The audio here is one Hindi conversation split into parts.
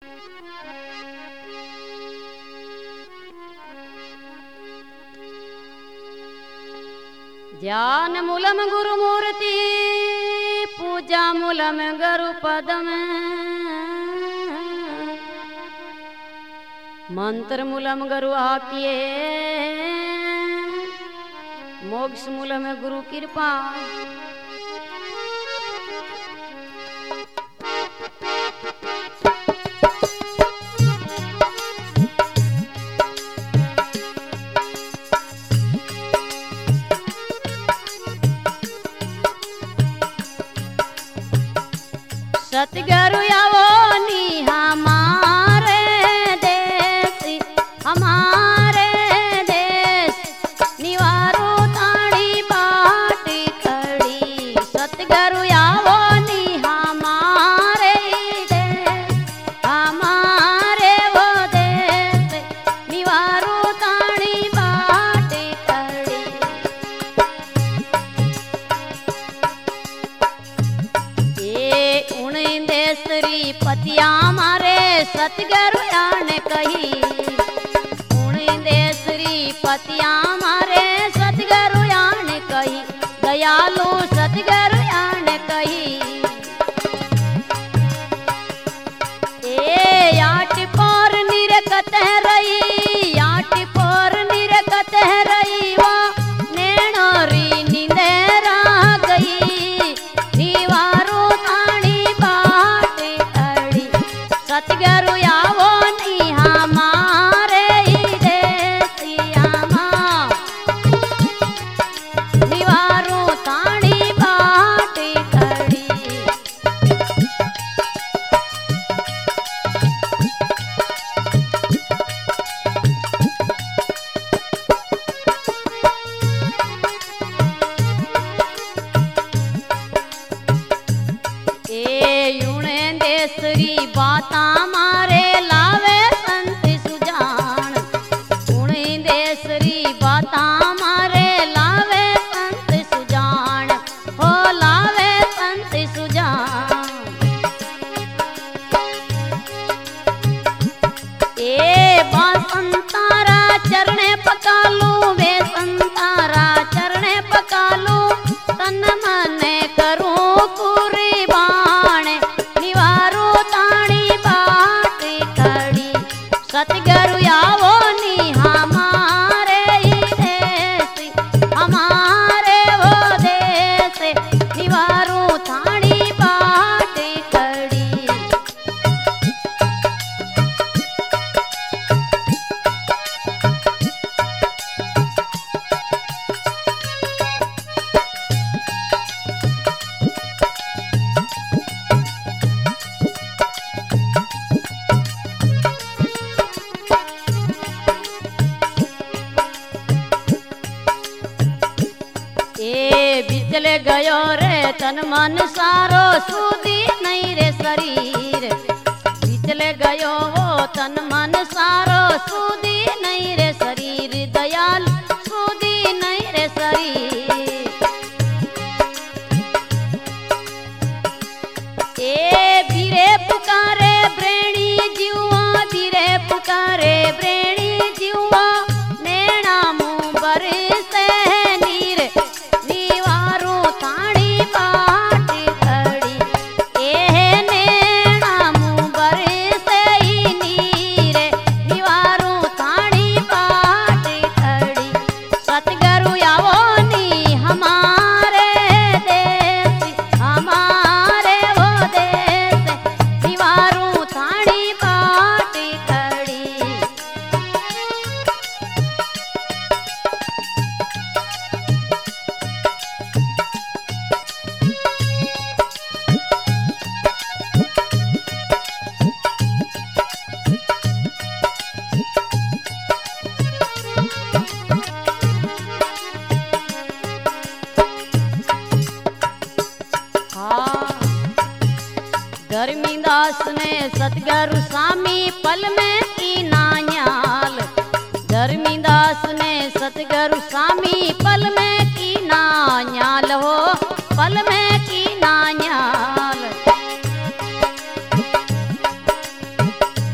ध्यान मूलम गुरु मूर्ति पूजा मूलम गुरु पदम मंत्र मूलम गुरु आकिए मोक्ष मूलम गुरु कृपा। सतगुरु आवो नी हमारे देश हमारे देश निवारो ताड़ी बाट खड़ी। सतगुरु आवो नी हमारे देश हमारे वो देश निवारो ताड़ी बाट खड़ी। देसरी पतिया मारे सतगुरु आन कही उन देसरी पतिया मारे सतगुरु आन कही दयालु सतगुरु आन कही। ए आट पर निरकत रही आट पर निरकत रही वो नैनोरी निंदेरा गई दीवारो सतगुरु आवो नी हमारे देसिया मां निवारो ताड़ी बाट खड़ी। देसरी बाता मारे लावे संत सुजान उन्हीं देसरी बाता मारे लावे संत सुजान हो लावे संत सुजान। ए संतारा चरणे पकालू वे संतारा चरणे पकालू तन मन करूं कुर्बान निवारो ताड़ी बाट खड़ी। सतगुरु आवो नी हमारे देश हमारे वो देश निवारो ताड़ी बाट खड़ी। बिचले गयो रे तन मन सारो सूदी नहीं रे शरीर बिचले गयो वो तन मन सारो सूदी नहीं रे शरीर दयाल सूदी नहीं रे शरीर। ए बीरे पुकारे ब्रेणी जीवा बीरे पुकारे ब्रेणी जीवा नैना मुँह बरसे नीर निवारो ताड़ी बाट खड़ी। ए नैना मुँह बरसे नीर निवारो ताड़ी बाट खड़ी। सतगुरु आवो नी हमारे देश हमारे वो देश निवारो ताड़ी बाट खड़ी। धर्मीदास ने सतगुरु स्वामी पल में की नान्याल धर्मीदास ने सतगुरु स्वामी पल में की नान्याल हो पल में की नान्याल।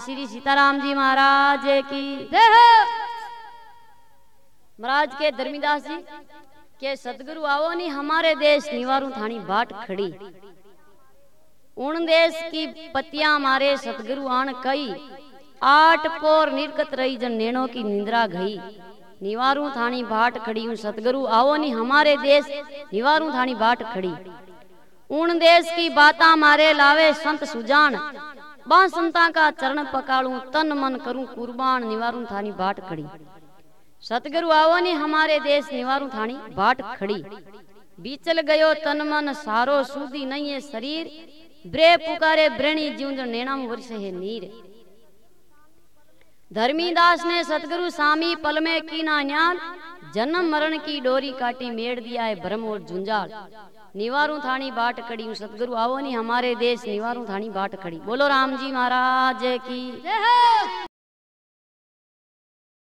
श्री सीताराम जी महाराज की जय हो। महाराज के धर्मीदास जी के सतगुरु आवो नी हमारे देश निवारू थानी बाट खड़ी। उन देश की पतियां मारे सतगुरु आन कई 8 पोर निर्कत रही जन नैनो की निंद्रा गई। निवारू थानी बाट खड़ी उन सतगुरु आवो नी हमारे देश निवारू थानी बाट खड़ी। उन देश की बाता मारे लावे संत सुजान बा संता का चरण पकाड़ू तन मन करूं कुर्बान निवारू थानी बाट खड़ी। सतगुरु आवो नी हमारे देश निवारू थानी बाट खड़ी। बीचल गयो तन मन सारो सूदी नहीं है शरीर ब्रे पुकारे ब्रणी जीवन नैणाम वर्ष है नीर। धर्मीदास ने सतगुरु स्वामी पल में की ना न्याल जन्म मरण की डोरी काटी मेड़ दिया है भ्रम और झुंझाल। निवारू थानी बाट खड़ी सतगुरु आवो नी हमारे देश निवारू थानी बाट खड़ी। बोलो राम जी महाराज की जय हो।